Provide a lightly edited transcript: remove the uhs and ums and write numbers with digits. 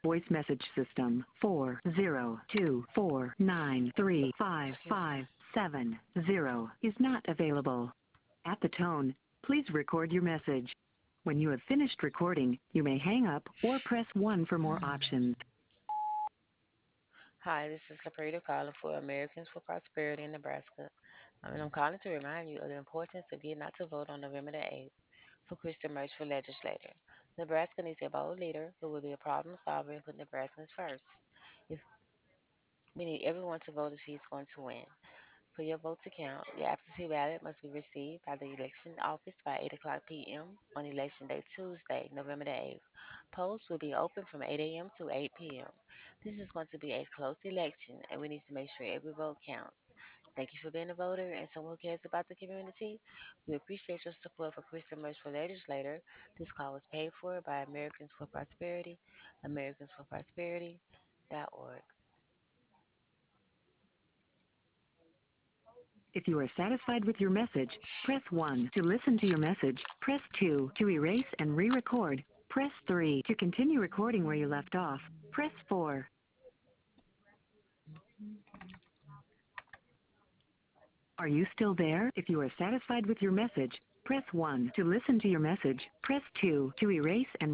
Voice message system 40249355570 is not available. At the tone, please record your message. When you have finished recording, you may hang up or press 1 for more options. Hi, this is Laprida calling for Americans for Prosperity in Nebraska. I'm calling to remind you of the importance of getting out to vote on November the 8th for Kristen Merch for legislator. Nebraska needs a bold leader who will be a problem solver and put Nebraskans first. If we need everyone to vote if he's going to win. For your vote to count, your absentee ballot must be received by the election office by 8 o'clock p.m. on Election Day Tuesday, November the 8th. Polls will be open from 8 a.m. to 8 p.m. This is going to be a close election, and we need to make sure every vote counts. Thank you for being a voter and someone who cares about the community. We appreciate your support for Kristen Merch for Legislator. This call was paid for by Americans for Prosperity, AmericansForProsperity.org. If you are satisfied with your message, press 1 to listen to your message. Press 2 to erase and re-record. Press 3 to continue recording where you left off. Press 4. Are you still there? If you are satisfied with your message, press 1 to listen to your message. Press 2 to erase and